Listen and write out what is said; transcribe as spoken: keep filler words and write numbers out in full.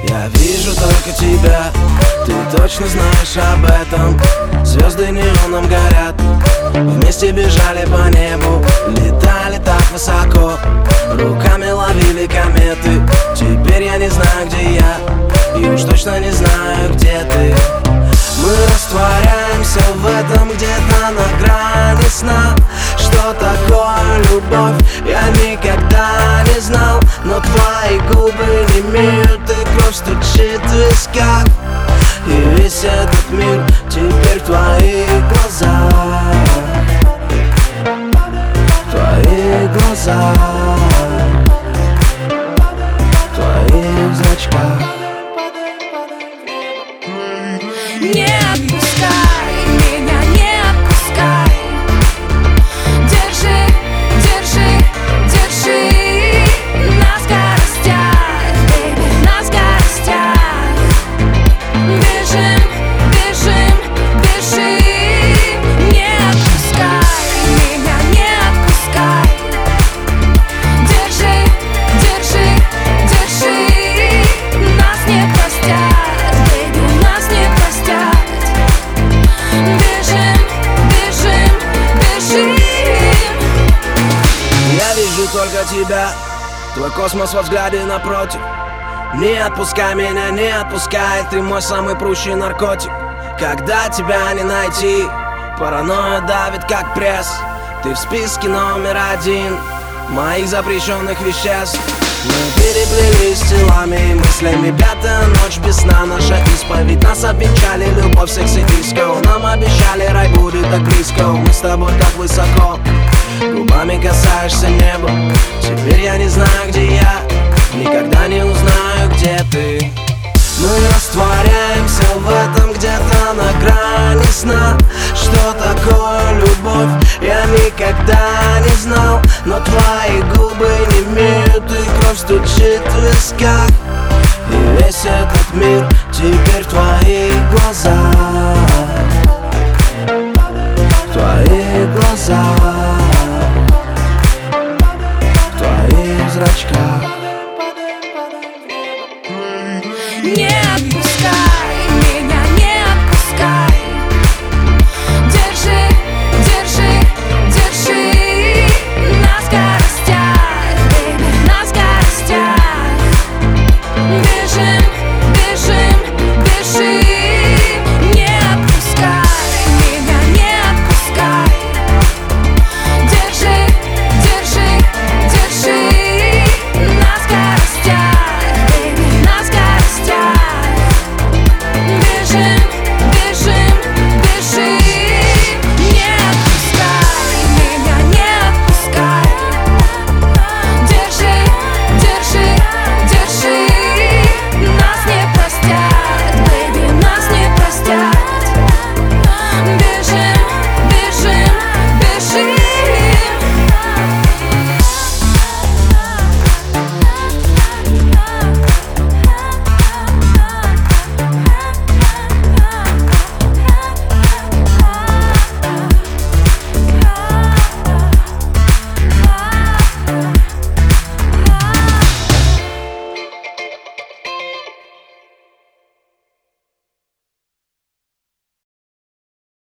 Я вижу только тебя, ты точно знаешь об этом. Звезды неоном горят, вместе бежали по небу, летали так высоко, руками ловили кометы. Теперь я не знаю, где я, и уж точно не знаю, где ты. Мы растворяемся в этом где-то на грани сна. Что такое любовь, я никогда не знал. Но твои губы немеют, и кровь стучит в висках. И весь этот мир теперь в твоих глазах, в твоих глазах, в твоих зрачках. Не отпускай меня, не отпускай. Держи, держи, держи. На скоростях, baby, на скоростях. Бежим, бежим, бежим. Не отпускай меня, не отпускай. Держи, держи, держи. Нас не простят, baby, нас не простят. Бежим, бежим, бежим. Я вижу только тебя, твой космос во взгляде напротив. Не отпускай меня, не отпускай, ты мой самый прущий наркотик. Когда тебя не найти, паранойя давит как пресс. Ты в списке номер один моих запрещенных веществ. Мы переплелись телами и мыслями, пятая ночь без сна. Наша исповедь, нас обвенчали, любовь, секс и диско. Нам обещали, рай будет так близко, мы с тобой так высоко. Губами касаешься неба, теперь я не знаю, где я, никогда не узнаю, где ты. Мы растворяемся в этом где-то на грани сна. Что такое любовь, я никогда не знал. Но твои губы немеют, и кровь стучит в висках. И весь этот мир теперь в твоих глазах, в твоих глазах.